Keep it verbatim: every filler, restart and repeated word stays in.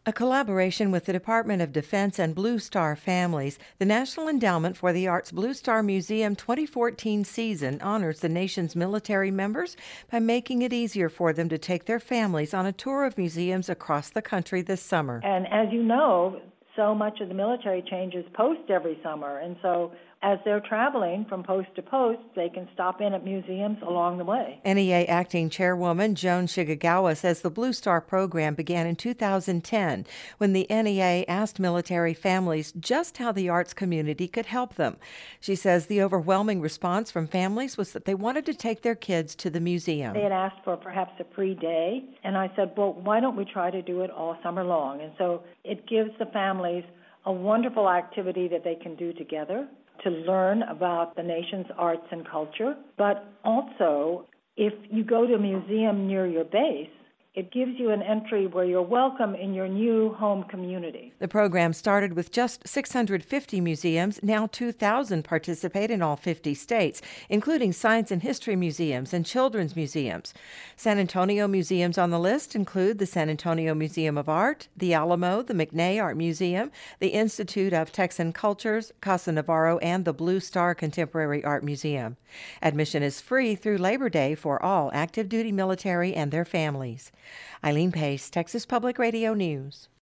A collaboration with the Department of Defense and Blue Star Families, the National Endowment for the Arts Blue Star Museum twenty fourteen season honors the nation's military members by making it easier for them to take their families on a tour of museums across the country this summer. And as you know, so much of the military changes post every summer, and so as they're traveling from post to post, they can stop in at museums along the way. N E A Acting Chairwoman Joan Shigagawa says the Blue Star program began in two thousand ten when the N E A asked military families just how the arts community could help them. She says the overwhelming response from families was that they wanted to take their kids to the museum. They had asked for perhaps a free day, and I said, well, why don't we try to do it all summer long? And so it gives the families a wonderful activity that they can do together to learn about the nation's arts and culture. But also, if you go to a museum near your base, it gives you an entry where you're welcome in your new home community. The program started with just six hundred fifty museums. Now two thousand participate in all fifty states, including science and history museums and children's museums. San Antonio museums on the list include the San Antonio Museum of Art, the Alamo, the McNay Art Museum, the Institute of Texan Cultures, Casa Navarro, and the Blue Star Contemporary Art Museum. Admission is free through Labor Day for all active duty military and their families. Eileen Pace, Texas Public Radio News.